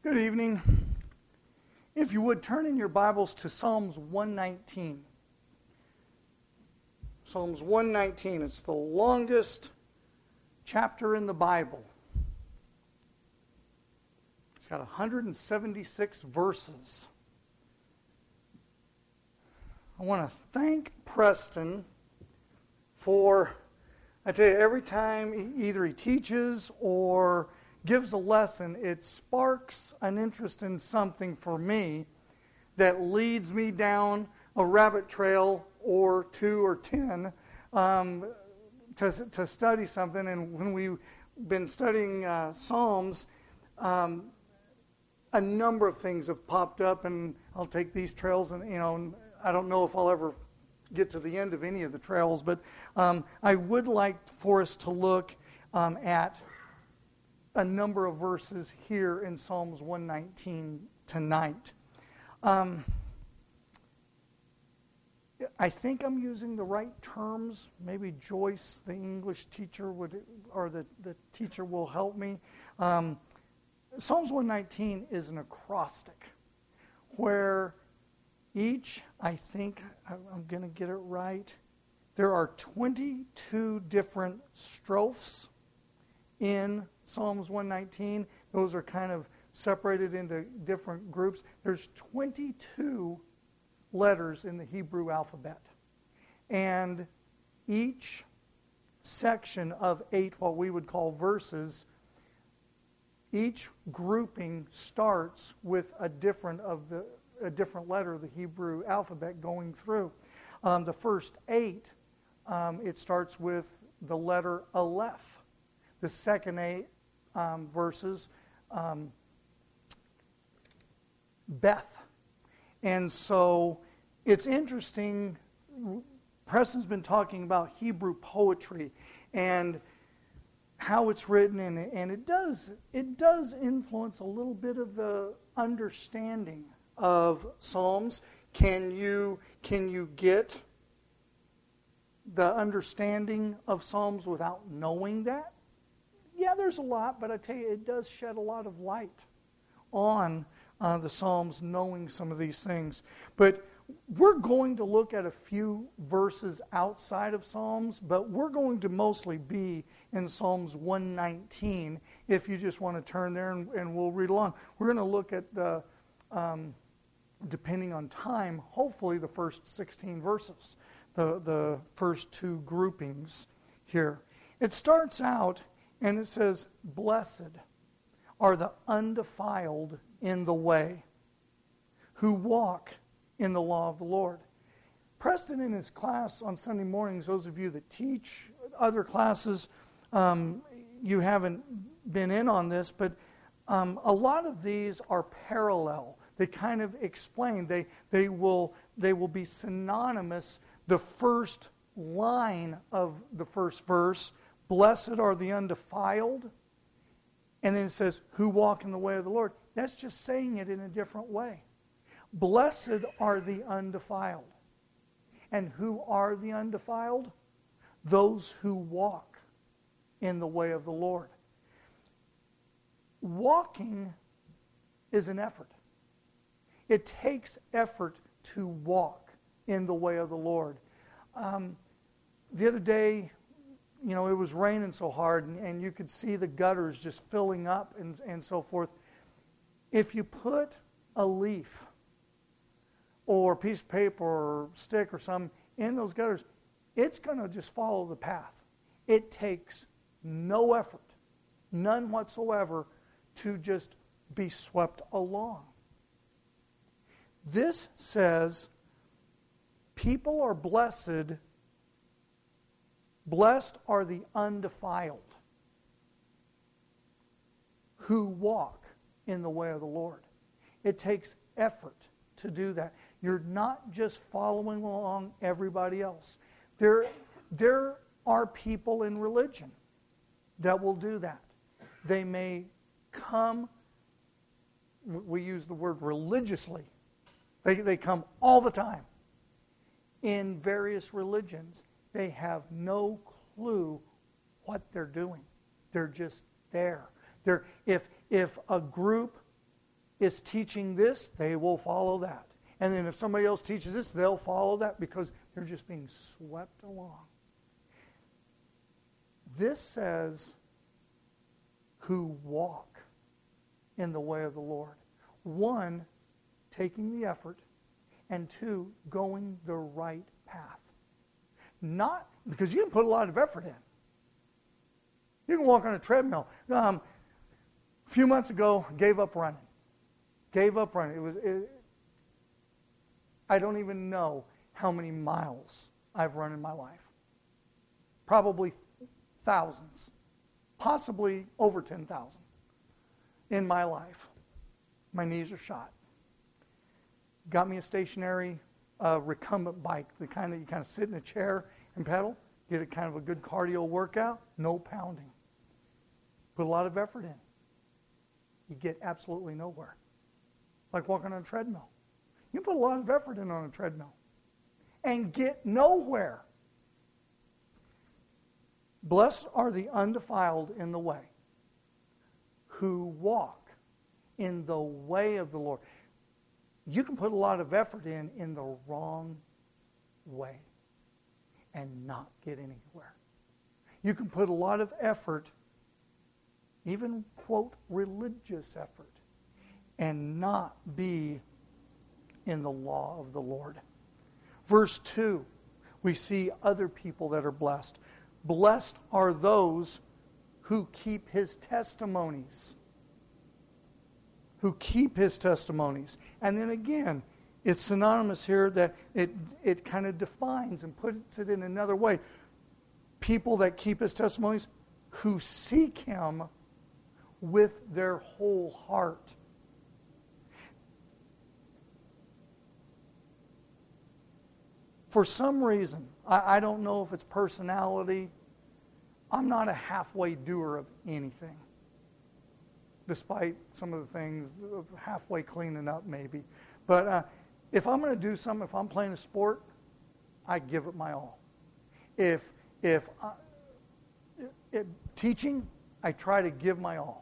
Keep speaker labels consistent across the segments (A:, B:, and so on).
A: Good evening. If you would, turn in your Bibles to Psalms 119. Psalms 119. It's the longest chapter in the Bible. It's got 176 verses. I want to thank Preston for, I tell you, every time either he teaches or gives a lesson, it sparks an interest in something for me that leads me down a rabbit trail or 2 or 10 to study something. And when we've been studying Psalms, a number of things have popped up, and I'll take these trails, and I don't know if I'll ever get to the end of any of the trails, but I would like for us to look at a number of verses here in Psalms 119 tonight. I think I'm using the right terms. Maybe Joyce, the English teacher, or the teacher will help me. Psalms 119 is an acrostic where each, I think, I'm going to get it right, there are 22 different strophes in Psalms 119. Those are kind of separated into different groups. There's 22 letters in the Hebrew alphabet. And each section of 8, what we would call verses, each grouping starts with a different letter of the Hebrew alphabet going through. The first 8, it starts with the letter Aleph. The second 8 verses, Beth. And so it's interesting, Preston's been talking about Hebrew poetry and how it's written, and it does influence a little bit of the understanding of Psalms. Can you get the understanding of Psalms without knowing that? Yeah, there's a lot, but I tell you, it does shed a lot of light on the Psalms, knowing some of these things. But we're going to look at a few verses outside of Psalms, but we're going to mostly be in Psalms 119, if you just want to turn there and we'll read along. We're going to look at the, depending on time, hopefully the first 16 verses, the first 2 groupings here. It starts out, and it says, "Blessed are the undefiled in the way, who walk in the law of the Lord." Preston, in his class on Sunday mornings, those of you that teach other classes, you haven't been in on this, but a lot of these are parallel. They kind of explain. They will be synonymous. The first line of the first verse, "Blessed are the undefiled," and then it says, "who walk in the way of the Lord." That's just saying it in a different way. Blessed are the undefiled. And who are the undefiled? Those who walk in the way of the Lord. Walking is an effort. It takes effort to walk in the way of the Lord. The other day, it was raining so hard, and you could see the gutters just filling up and so forth. If you put a leaf or a piece of paper or stick or something in those gutters, it's going to just follow the path. It takes no effort, none whatsoever, to just be swept along. This says people are blessed. Blessed are the undefiled who walk in the way of the Lord. It takes effort to do that. You're not just following along everybody else. There are people in religion that will do that. They may come, we use the word religiously. They come all the time. In various religions, they have no clue what they're doing. They're just there. If a group is teaching this, they will follow that. And then if somebody else teaches this, they'll follow that because they're just being swept along. This says, who walk in the way of the Lord. One, taking the effort, and two, going the right path. Not, because you can put a lot of effort in. You can walk on a treadmill. A few months ago, gave up running. I don't even know how many miles I've run in my life. Probably thousands. Possibly over 10,000 in my life. My knees are shot. Got me a stationary recumbent bike, the kind that you kind of sit in a chair and pedal. Get a kind of a good cardio workout. No pounding. Put a lot of effort in. You get absolutely nowhere. Like walking on a treadmill. You put a lot of effort in on a treadmill and get nowhere. Blessed are the undefiled in the way, who walk in the way of the Lord. You can put a lot of effort in the wrong way and not get anywhere. You can put a lot of effort, even, quote, religious effort, and not be in the law of the Lord. Verse 2, we see other people that are blessed. Blessed are those who keep His testimonies. Who keep His testimonies. And then again, it's synonymous here that it kind of defines and puts it in another way. People that keep His testimonies, who seek Him with their whole heart. For some reason, I don't know if it's personality, I'm not a halfway doer of anything. Despite some of the things, halfway cleaning up maybe. But if I'm going to do something, if I'm playing a sport, I give it my all. If teaching, I try to give my all.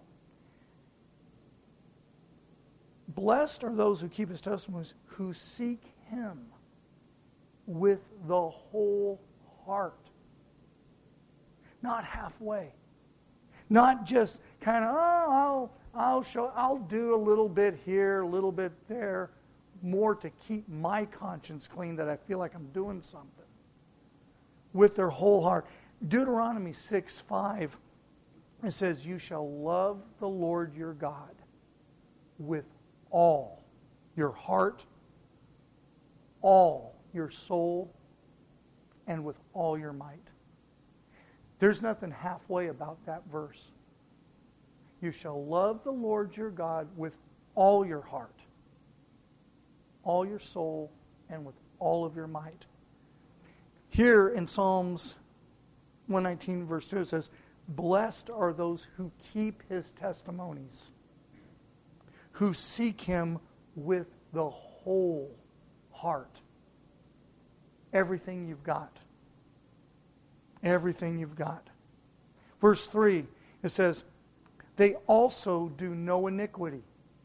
A: Blessed are those who keep His testimonies, who seek Him with the whole heart. Not halfway. Not just kind of, I'll do a little bit here, a little bit there, more to keep my conscience clean that I feel like I'm doing something. With their whole heart. Deuteronomy 6:5, it says, you shall love the Lord your God with all your heart, all your soul, and with all your might. There's nothing halfway about that verse. You shall love the Lord your God with all your heart, all your soul, and with all of your might. Here in Psalms 119, verse 2, it says, blessed are those who keep His testimonies, who seek Him with the whole heart. Everything you've got. Everything you've got. Verse 3, it says, they also do no iniquity.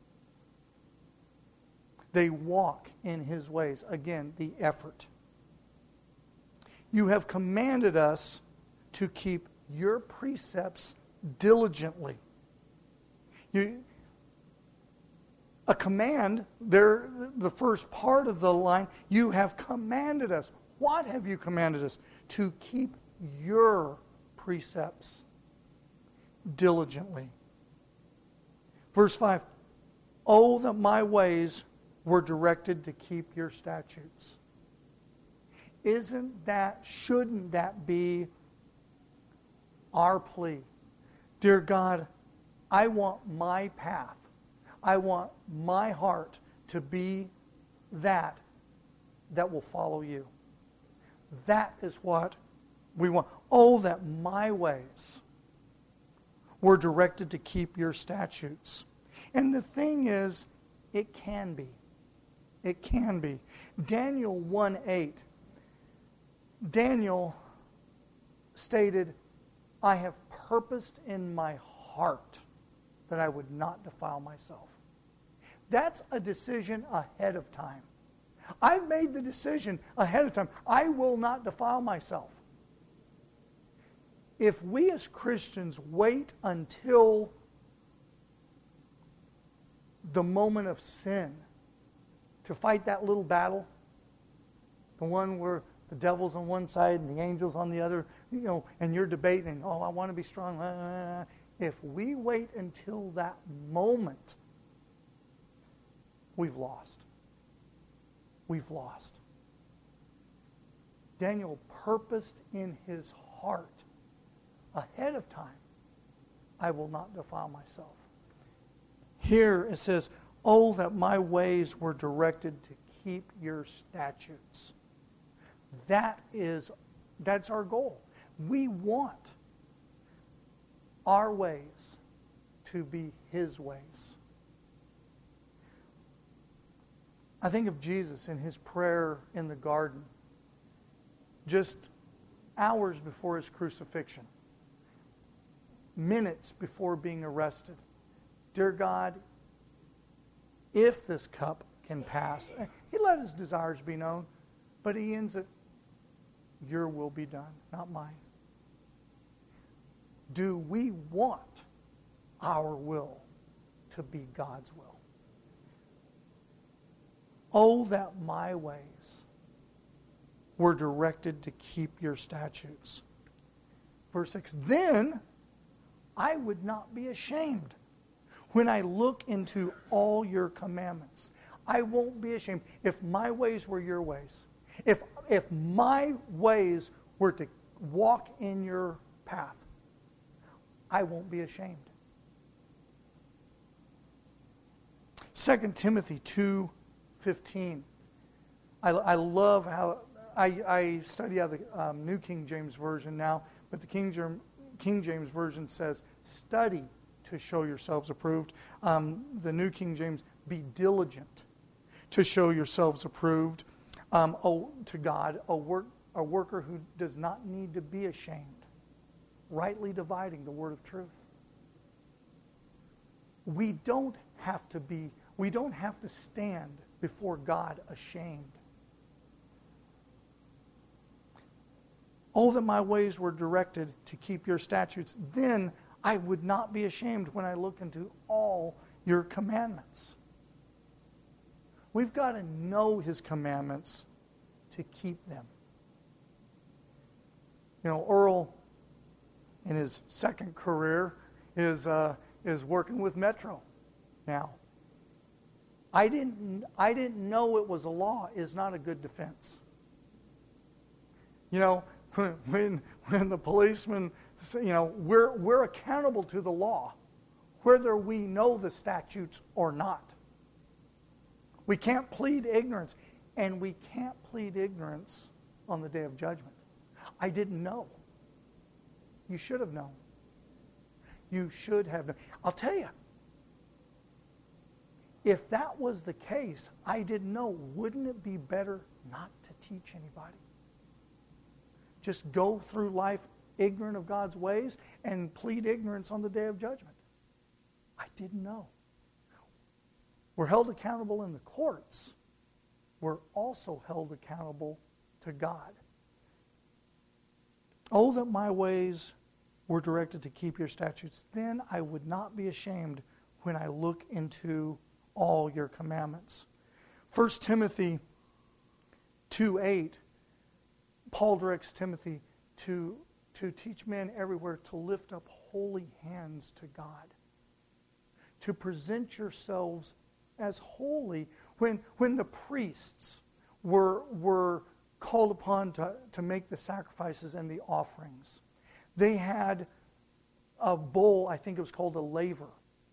A: They walk in His ways. Again, the effort. You have commanded us to keep your precepts diligently. A command, the first part of the line, you have commanded us. What have you commanded us? To keep your precepts diligently. Verse 5, oh, that my ways were directed to keep your statutes. Shouldn't that be our plea? Dear God, I want my path. I want my heart to be that will follow you. That is what we want. Oh, that my ways were directed to keep your statutes. And the thing is, it can be. It can be. Daniel 1:8. Daniel stated, I have purposed in my heart that I would not defile myself. That's a decision ahead of time. I've made the decision ahead of time. I will not defile myself. If we as Christians wait until the moment of sin to fight that little battle, the one where the devil's on one side and the angel's on the other, and you're debating, I want to be strong. If we wait until that moment, we've lost. We've lost. Daniel purposed in his heart ahead of time, I will not defile myself. Here it says, oh, that my ways were directed to keep your statutes. That's our goal. We want our ways to be his ways. I think of Jesus in his prayer in the garden, just hours before his crucifixion, minutes before being arrested. Dear God, if this cup can pass, he let his desires be known, but he ends it, your will be done, not mine. Do we want our will to be God's will? Oh, that my ways were directed to keep your statutes. Verse 6, then I would not be ashamed when I look into all your commandments. I won't be ashamed if my ways were your ways. If my ways were to walk in your path, I won't be ashamed. 2 Timothy 2:15. I love how I study out the New King James Version now, but the King James Version says, study to show yourselves approved. The New King James, be diligent to show yourselves approved to God, a worker who does not need to be ashamed, rightly dividing the word of truth. We don't have to stand before God ashamed. Oh, that my ways were directed to keep your statutes. Then I would not be ashamed when I look into all your commandments. We've got to know his commandments to keep them. Earl, in his second career, is working with Metro now. I didn't know it was a law is not a good defense. When the policeman say, we're accountable to the law, whether we know the statutes or not. We can't plead ignorance, and we can't plead ignorance on the day of judgment. I didn't know. You should have known. You should have known. I'll tell you, if that was the case, I didn't know, wouldn't it be better not to teach anybody? Just go through life ignorant of God's ways and plead ignorance on the day of judgment. I didn't know. We're held accountable in the courts. We're also held accountable to God. Oh, that my ways were directed to keep your statutes. Then I would not be ashamed when I look into all your commandments. 1 Timothy 2:8, Paul directs Timothy to teach men everywhere to lift up holy hands to God. To present yourselves as holy. When the priests were called upon to make the sacrifices and the offerings, they had a bowl, I think it was called a laver,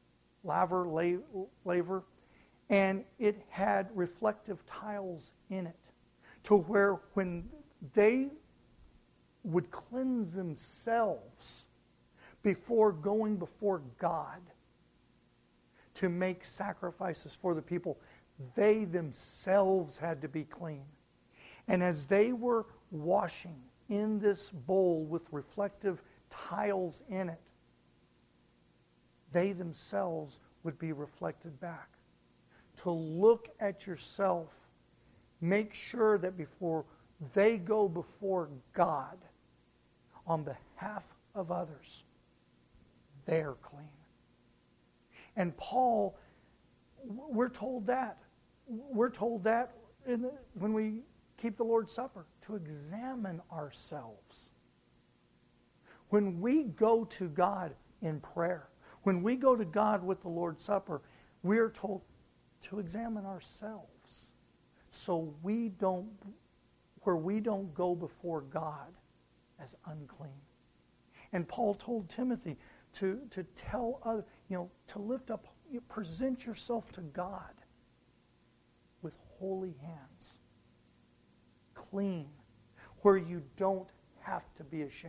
A: and it had reflective tiles in it, to where when they would cleanse themselves before going before God to make sacrifices for the people, they themselves had to be clean. And as they were washing in this bowl with reflective tiles in it, they themselves would be reflected back. to look at yourself. Make sure that before they go before God on behalf of others, they're clean. And Paul, we're told that. We're told that when we keep the Lord's Supper, to examine ourselves. When we go to God in prayer, when we go to God with the Lord's Supper, we are told to examine ourselves so where we don't go before God as unclean. And Paul told Timothy to tell others, to lift up, present yourself to God with holy hands, clean, where you don't have to be ashamed.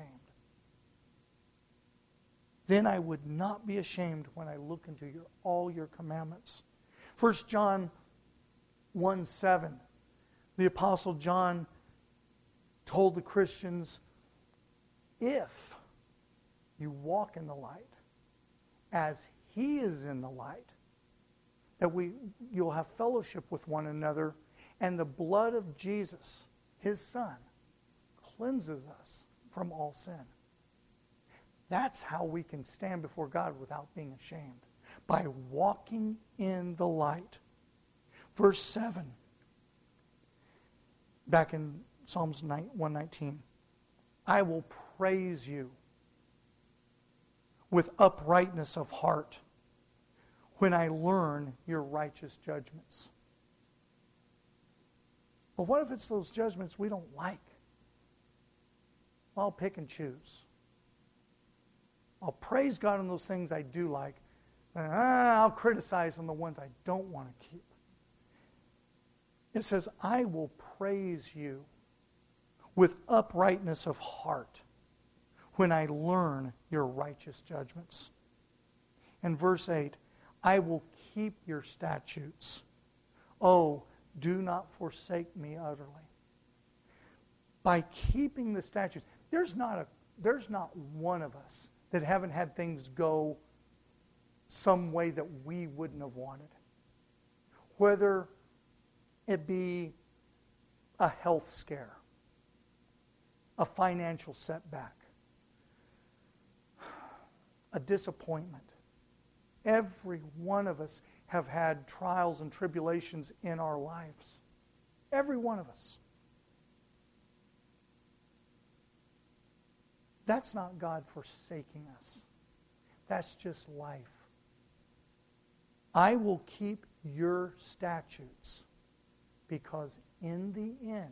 A: Then I would not be ashamed when I look into all your commandments. 1 John 1:7, the Apostle John told the Christians, if you walk in the light as He is in the light, that you'll have fellowship with one another, and the blood of Jesus, His Son, cleanses us from all sin. That's how we can stand before God without being ashamed, by walking in the light. Verse 7, back in Psalms 119, I will praise you with uprightness of heart when I learn your righteous judgments. But what if it's those judgments we don't like? Well, I'll pick and choose. I'll praise God on those things I do like, but I'll criticize on the ones I don't want to keep. It says, I will praise you with uprightness of heart when I learn your righteous judgments. And verse 8, I will keep your statutes. Oh, do not forsake me utterly. By keeping the statutes, there's not one of us that haven't had things go some way that we wouldn't have wanted. Whether it be a health scare, a financial setback, a disappointment. Every one of us have had trials and tribulations in our lives. Every one of us. That's not God forsaking us. That's just life. I will keep your statutes because in the end,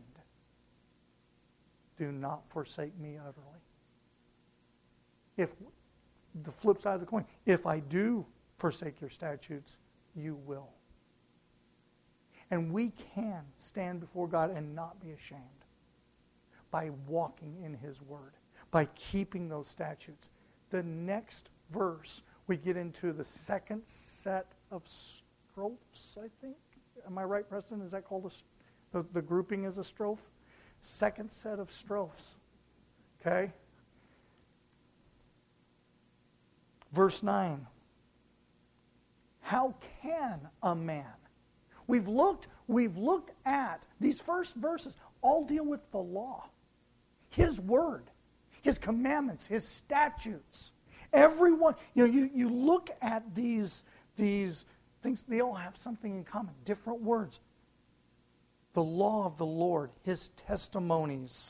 A: do not forsake me utterly. If the flip side of the coin, if I do forsake your statutes, you will. And we can stand before God and not be ashamed by walking in His Word, by keeping those statutes. The next verse, we get into the second set of strophes, I think. Am I right, Preston? Is that called the grouping is a strophe? Second set of strophes. Okay? Verse 9. How can a man? We've looked at these first verses, all deal with the law. His word, His commandments, His statutes. Everyone, you look at these things, they all have something in common, different words. The law of the Lord, His testimonies,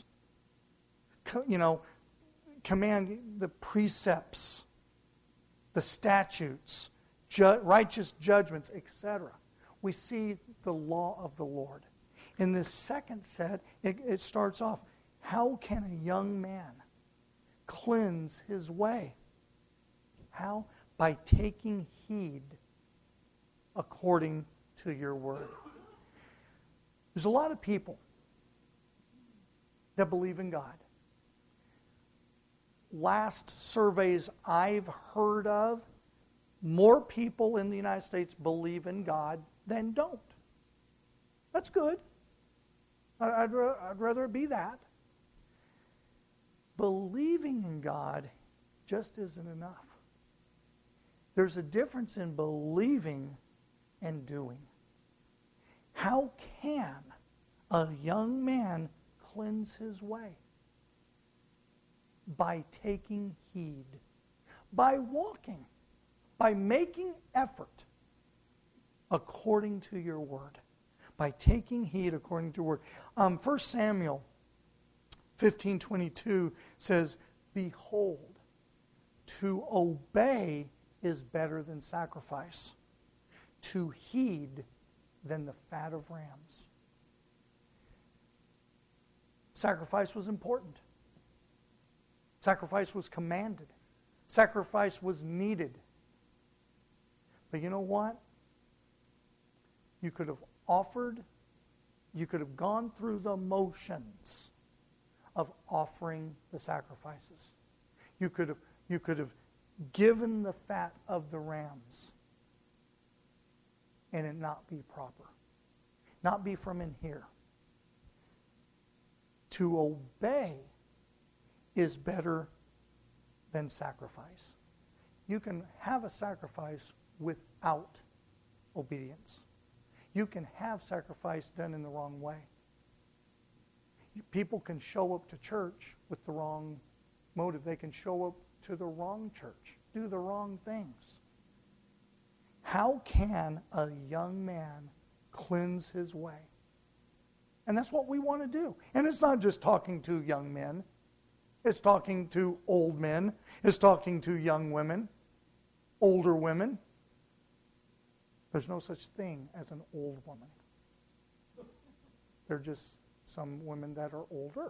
A: command, the precepts, the statutes, righteous judgments, etc. We see the law of the Lord. In this second set, it starts off, how can a young man cleanse his way? How? By taking heed according to your word. There's a lot of people that believe in God. Last surveys I've heard of, more people in the United States believe in God than don't. That's good. I'd rather it be that. Believing in God just isn't enough. There's a difference in believing and doing. How can a young man cleanse his way? By taking heed, by walking, by making effort according to your word, by taking heed according to your word. 1 Samuel 15:22 says, "Behold, to obey is better than sacrifice, to heed than the fat of rams." Sacrifice was important. Sacrifice was commanded. Sacrifice was needed. But you know what? You could have gone through the motions of offering the sacrifices. You could have given the fat of the rams and it not be proper. Not be from in here. To obey is better than sacrifice. You can have a sacrifice without obedience. You can have sacrifice done in the wrong way. People can show up to church with the wrong motive. They can show up to the wrong church, do the wrong things. How can a young man cleanse his way? And that's what we want to do. And it's not just talking to young men. It's talking to old men. It's talking to young women, older women. There's no such thing as an old woman. They're just some women that are older.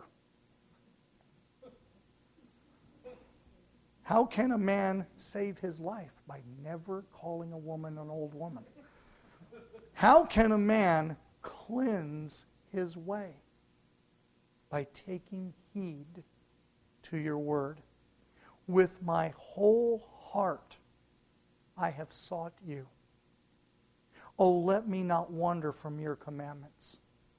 A: How can a man save his life? By never calling a woman an old woman. How can a man cleanse his way? By taking heed to your word. With my whole heart I have sought you. Oh, let me not wander from your commandments.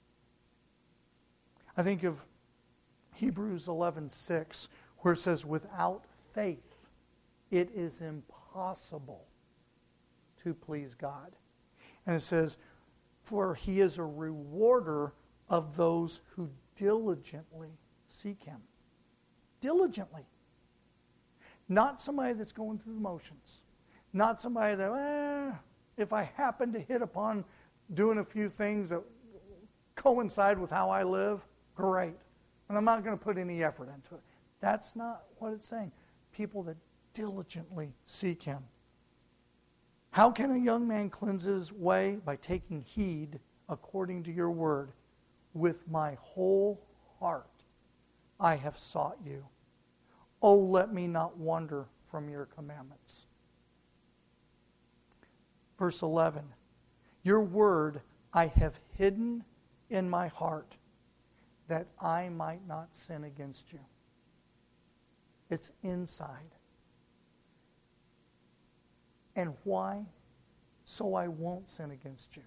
A: I think of Hebrews 11:6, where it says, without faith it is impossible to please God. And it says, for he is a rewarder of those who diligently seek him. Diligently. Not somebody that's going through the motions. Not somebody that, if I happen to hit upon doing a few things that coincide with how I live, great. And I'm not going to put any effort into it. That's not what it's saying. People that diligently seek him. How can a young man cleanse his way? By taking heed according to your word. With my whole heart I have sought you. Oh, let me not wander from your commandments. Verse 11. Your word I have hidden in my heart, that I might not sin against you. It's inside. And why? So I won't sin against you.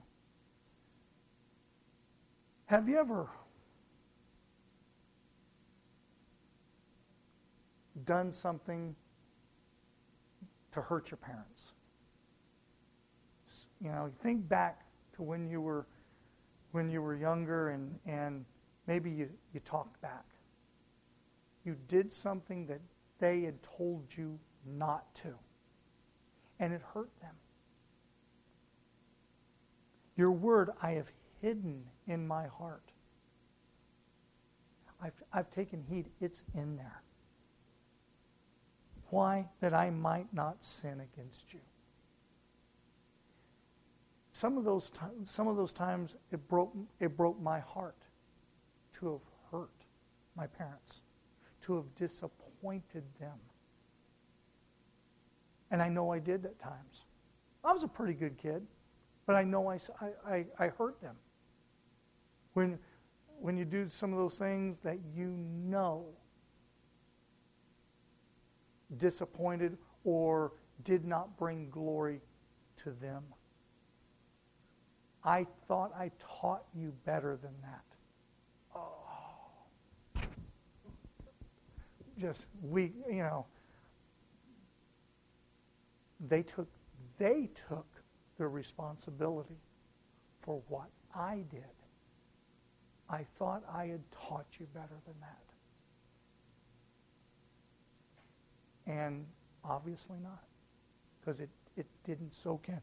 A: Have you ever done something to hurt your parents? You know, think back to when you were younger and maybe you talked back. You did something that they had told you not to, and it hurt them. Your word I have hidden in my heart. I've taken heed. It's in there. Why? That I might not sin against you. Some of those times it broke my heart to have hurt my parents, to have disappointed them. And I know I did at times. I was a pretty good kid, but I know I hurt them. When you do some of those things that you know disappointed or did not bring glory to them. I thought I taught you better than that. Oh. Just we, they took the responsibility for what I did. I thought I had taught you better than that. And obviously not, because it didn't soak in.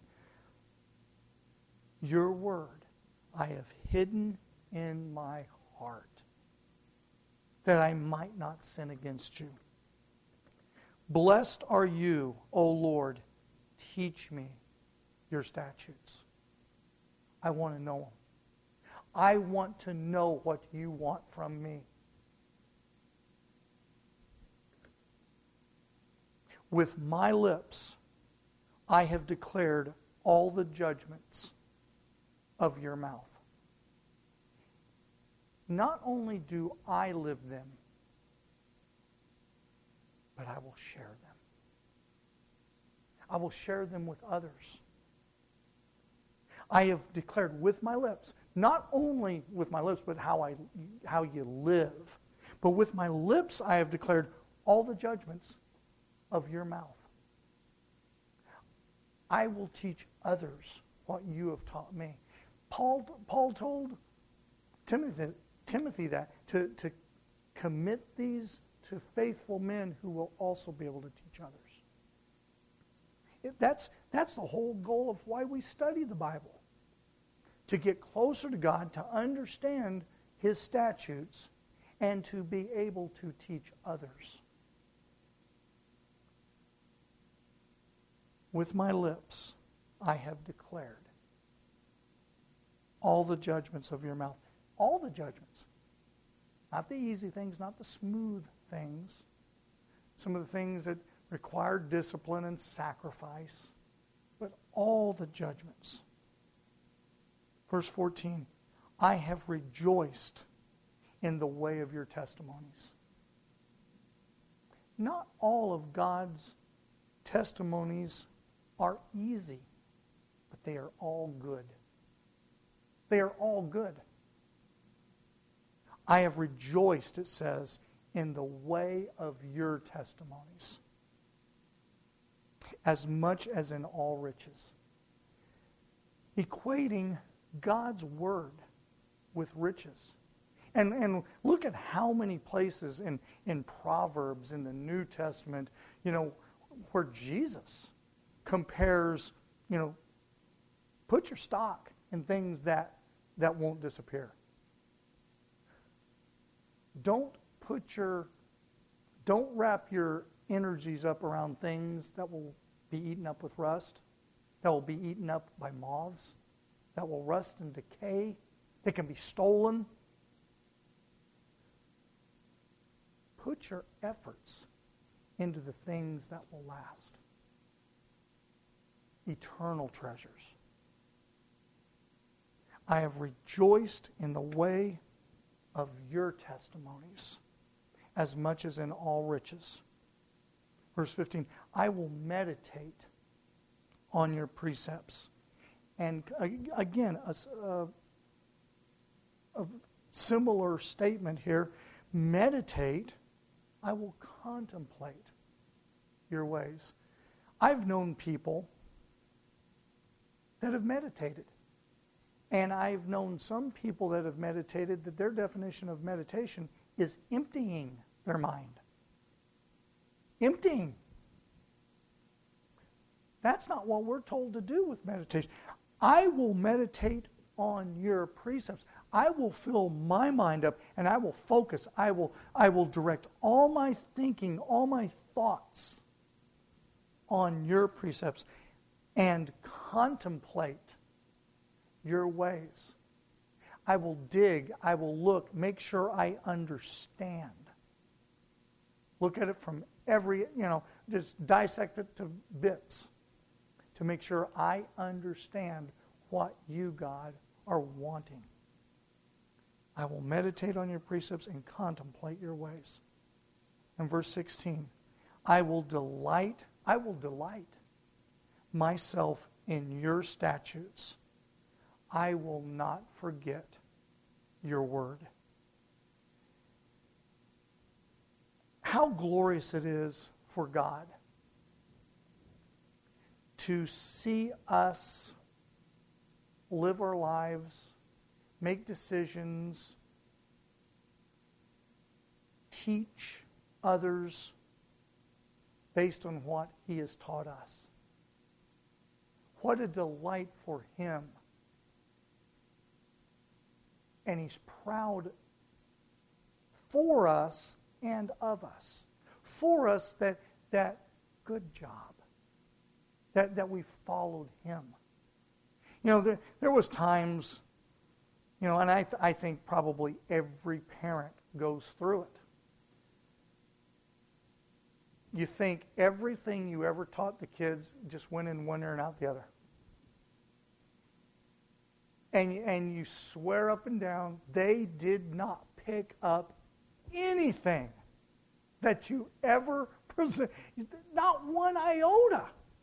A: Your word I have hidden in my heart, that I might not sin against you. Blessed are you, O Lord. Teach me your statutes. I want to know them. I want to know what you want from me. With my lips, I have declared all the judgments of your mouth. Not only do I live them, but I will share them. I will share them with others. I have declared with my lips, not only with my lips, but how you live. But with my lips I have declared all the judgments of your mouth. I will teach others what you have taught me. Paul told Timothy that to commit these to faithful men who will also be able to teach others. That's the whole goal of why we study the Bible. To get closer to God, to understand His statutes, and to be able to teach others. With my lips I have declared all the judgments of your mouth. All the judgments. Not the easy things, not the smooth things. Some of the things that require discipline and sacrifice. But all the judgments. Verse 14, I have rejoiced in the way of your testimonies. Not all of God's testimonies are easy, but they are all good. They are all good. I have rejoiced, it says, in the way of your testimonies, as much as in all riches. Equating God's word with riches. And look at how many places in Proverbs in the New Testament, where Jesus compares, put your stock in things that won't disappear. Don't wrap your energies up around things that will be eaten up with rust, that will be eaten up by moths, that will rust and decay, that can be stolen. Put your efforts into the things that will last. Eternal treasures. I have rejoiced in the way of your testimonies, as much as in all riches. Verse 15, I will meditate on your precepts. And again, a similar statement here. Meditate, I will contemplate your ways. I've known people that have meditated. And I've known some people that have meditated that their definition of meditation is emptying their mind. Emptying. That's not what we're told to do with meditation. I will meditate on your precepts. I will fill my mind up and I will focus. I will direct all my thinking, all my thoughts on your precepts and contemplate your ways. I will dig, I will look, make sure I understand. Look at it from every, just dissect it to bits to make sure I understand what you, God, are wanting. I will meditate on your precepts and contemplate your ways. And verse 16, I will delight myself in your statutes. I will not forget your word. How glorious it is for God to see us live our lives, make decisions, teach others based on what He has taught us. What a delight for Him. And He's proud for us and of us. For us that good job. That we followed Him. You know, there was times, you know, and I think probably every parent goes through it. You think everything you ever taught the kids just went in one ear and out the other. And you swear up and down they did not pick up anything that you ever presented. Not one iota.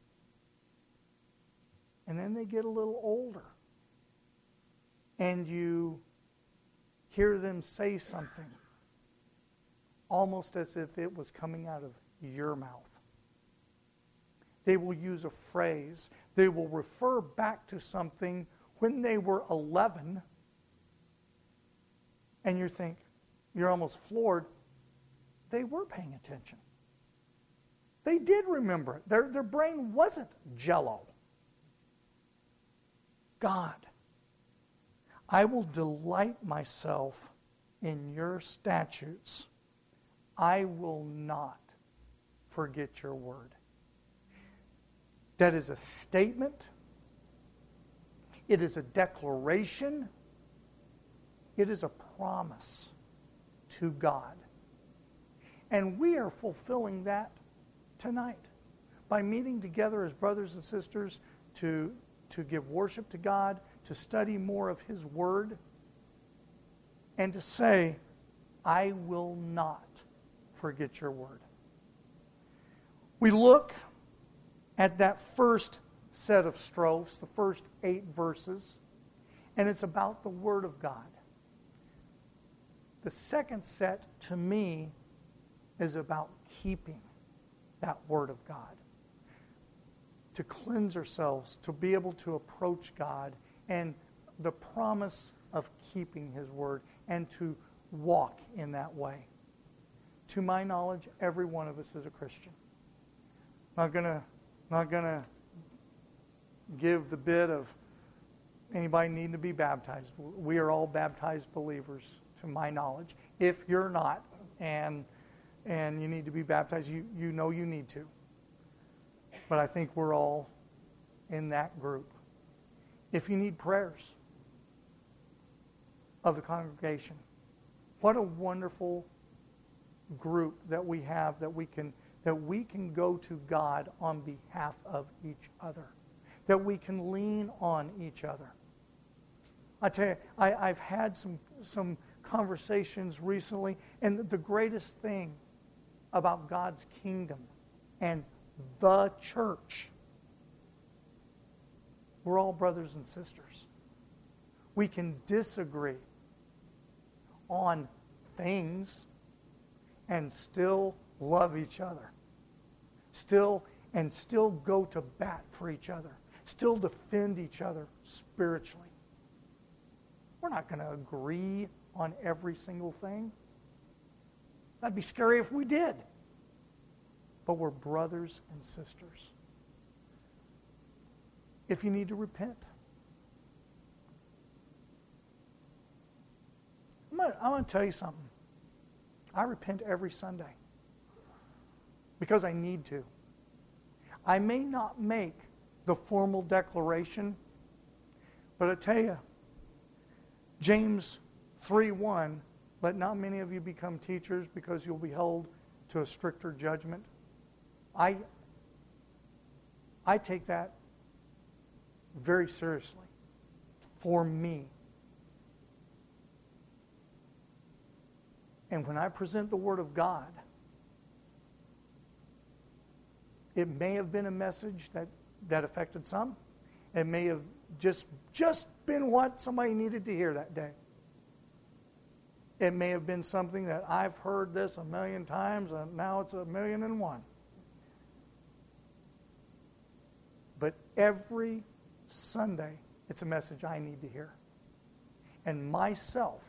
A: And then they get a little older. And you hear them say something almost as if it was coming out of your mouth. They will use a phrase. They will refer back to something when they were 11. And you think, you're almost floored. They were paying attention. They did remember it. Their brain wasn't jello. God, I will delight myself in your statutes. I will not forget your word. That is a statement. It is a declaration. It is a promise to God. And we are fulfilling that tonight by meeting together as brothers and sisters to give worship to God, to study more of His Word, and to say, I will not forget your word. We look at that first set of strophes, the first 8 verses, and it's about the Word of God. The second set, to me, is about keeping that Word of God. To cleanse ourselves, to be able to approach God, and the promise of keeping His Word, and to walk in that way. To my knowledge, every one of us is a Christian. Not gonna give the bit of anybody needing to be baptized. We are all baptized believers, to my knowledge. If you're not, and you need to be baptized, you know you need to. But I think we're all in that group. If you need prayers of the congregation, what a wonderful group that we have that we can go to God on behalf of each other, that we can lean on each other. I tell you, I've had some conversations recently, and the greatest thing about God's kingdom and the church, we're all brothers and sisters. We can disagree on things and still love each other. Still go to bat for each other. Still defend each other spiritually. We're not going to agree on every single thing. That'd be scary if we did. But we're brothers and sisters. If you need to repent, I'm going to tell you something. I repent every Sunday because I need to. I may not make the formal declaration, but I tell you, James 3:1, let not many of you become teachers because you'll be held to a stricter judgment. I take that very seriously for me. And when I present the Word of God, it may have been a message that affected some. It may have just been what somebody needed to hear that day. It may have been something that I've heard this 1,000,000 times and now it's 1,000,001. But every Sunday, It's a message I need to hear. And myself,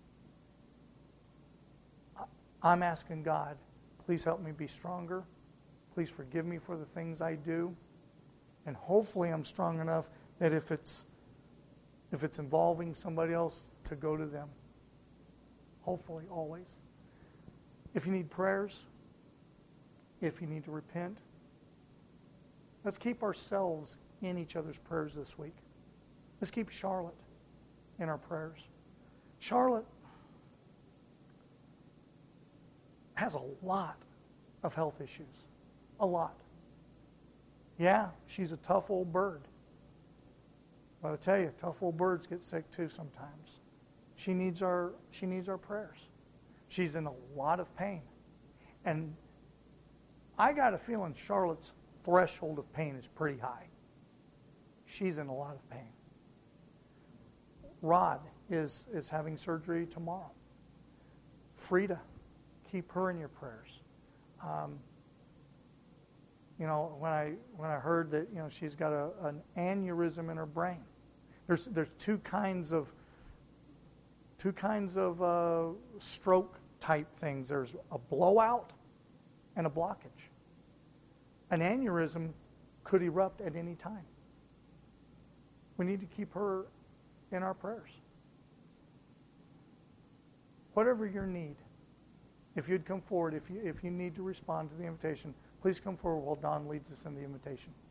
A: I'm asking God, please help me be stronger. Please forgive me for the things I do. And hopefully I'm strong enough that if it's involving somebody else, to go to them. Hopefully, always. If you need prayers, if you need to repent, let's keep ourselves in each other's prayers this week. Let's keep Charlotte in our prayers. Charlotte has a lot of health issues. A lot. Yeah, she's a tough old bird. But I tell you, tough old birds get sick too sometimes. She needs our prayers. She's in a lot of pain. And I got a feeling Charlotte's threshold of pain is pretty high. She's in a lot of pain. Rod is having surgery tomorrow. Frida, keep her in your prayers. When I heard that she's got an aneurysm in her brain. There's two kinds of stroke type things. There's a blowout and a blockage. An aneurysm could erupt at any time. We need to keep her in our prayers. Whatever your need, if you'd come forward, if you need to respond to the invitation, please come forward while Don leads us in the invitation.